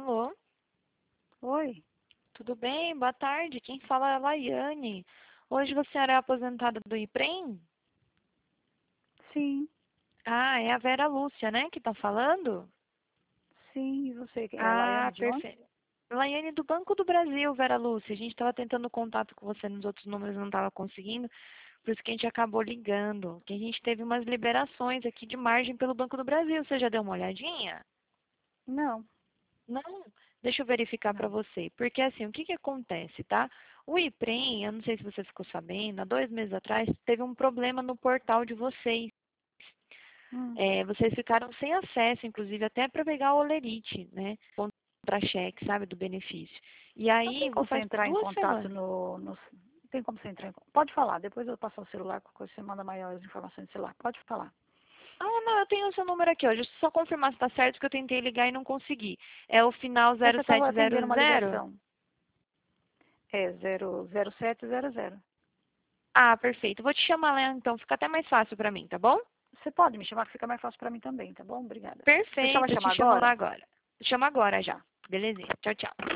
Alô, Oi, tudo bem? Boa tarde. Quem fala é a Laiane. Hoje você era aposentada do IPREM? sim, Ah, é a Vera Lúcia, né, que tá falando? sim, e você? É Ah, Laiane de onde? perfeito. Laiane do Banco do Brasil, Vera Lúcia. A gente estava tentando contato com você nos outros números, não estava conseguindo, por isso que a gente acabou ligando. Que a gente teve umas liberações aqui de margem pelo Banco do Brasil. Você já deu uma olhadinha? Não, Não, deixa eu verificar para não. você. Porque assim, o que que acontece, tá? O IPREM, eu não sei se você ficou sabendo, há 2 meses atrás teve um problema no portal de vocês. Hum. Vocês ficaram sem acesso, inclusive, até para pegar o Olerite, né? Contra-cheque, sabe, do benefício. E Não aí, tem como você faz entrar em 2 semanas. contato no. Tem como você entrar em. Pode falar, depois eu passo o celular, qualquer coisa você manda maiores informações do celular. Pode falar. Ah, não, eu tenho o seu número aqui, ó. Deixa eu só confirmar se está certo que eu tentei ligar e não consegui. É o final É que eu estava 0700? atendendo uma ligação. É 00700. Ah, perfeito. Vou te chamar lá, então. Fica até mais fácil para mim, tá bom? Você pode me chamar que fica mais fácil para mim também, tá bom? Obrigada. Você vai Perfeito, eu te chamar chamo lá agora? agora. Chama agora já. Tá. Belezinha. Tchau, tchau.